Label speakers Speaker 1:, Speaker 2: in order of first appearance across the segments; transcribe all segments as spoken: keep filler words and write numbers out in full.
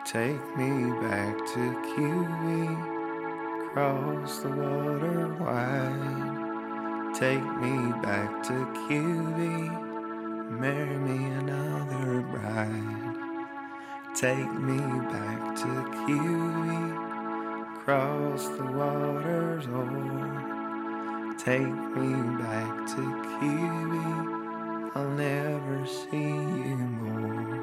Speaker 1: Take me back to Q B, cross the water wide. Take me back to Q B, marry me another bride. Take me back to Q B, cross the waters o'er. Take me back to Q B, I'll never see you more.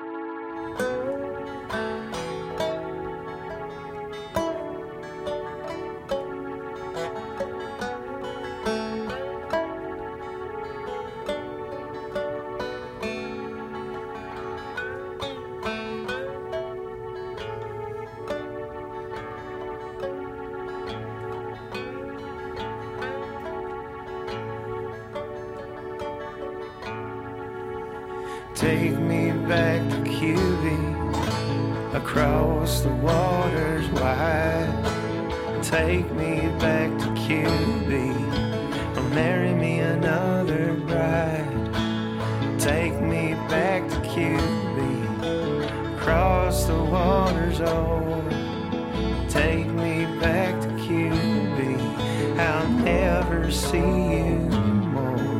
Speaker 1: Take me back to Q B, across the waters wide. Take me back to Q B, or marry me another bride. Take me back to Q B, across the waters over. Take me back to Q B, I'll never see you more.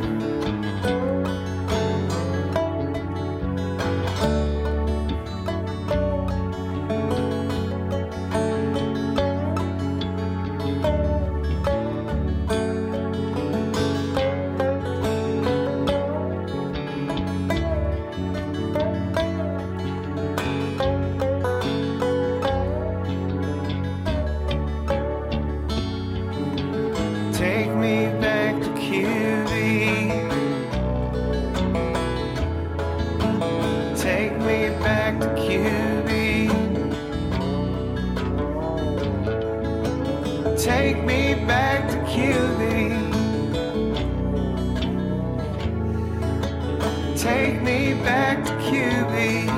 Speaker 1: Take me back to Q B. Take me back to Q B. Take me back to Q B. Take me back to Q B.